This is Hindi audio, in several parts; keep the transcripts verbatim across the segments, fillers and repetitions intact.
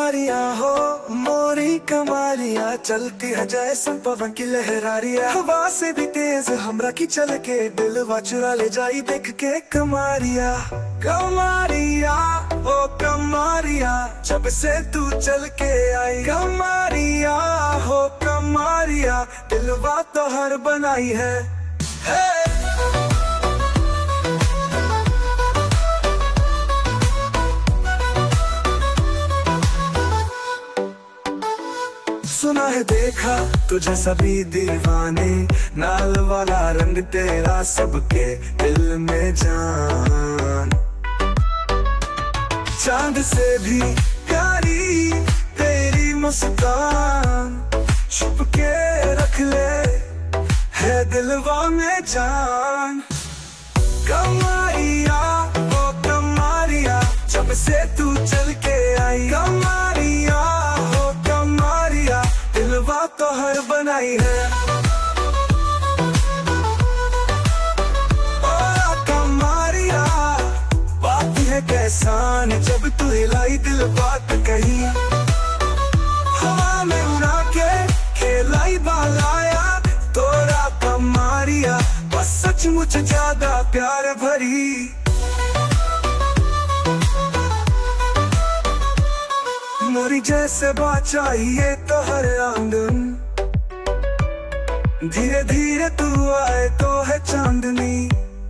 कमारिया हो मोरी कमारिया, चलती है जैसे पवन की लहरारिया। हवा से भी तेज हमरा की चल के, दिलवा चुरा ले जाई देख के कमारिया। कमारिया ओ कमारिया, जब से तू चल के आई। कमारिया हो कमारिया, दिलवा तो हर बनाई है। हे सुना है देखा तुझे सभी दीवाने, नाल वाला रंग तेरा सबके दिल में जान। चांद से भी प्यारी तेरी मुस्कान, छुप के रख ले है दिलवा में जान। कमारिया ओ कमारिया, जब से तू चल के आई। कमारिया हो कमारिया, दिलवा तो हर बनाई है। ओ कमारिया बात है कैसान, जब तू हिलाई दिल बात कही। हवा में उड़ा के खेलाई बालाया तोरा कमारिया, बस सचमुच ज्यादा प्यार भरी। मोरी जैसे बात चाहिए तो हर आंगन, धीरे धीरे तू आए तो है चांदनी।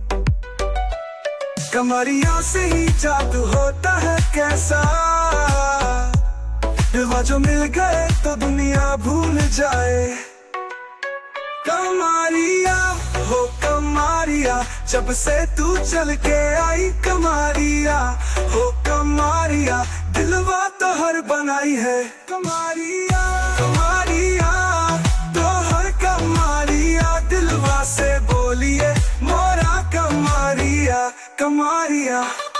कमरिया से ही जादू होता है कैसा, दिलवा जो मिल गए तो दुनिया भूल जाए। कमारिया हो कमारिया, जब से तू चल के आई। कमारिया हो कमारिया, दिलवा तो हर बनाई है। कमारिया कमारिया तो हर कमारिया, दिलवा से बोलिए मोरा कमारिया। कमारिया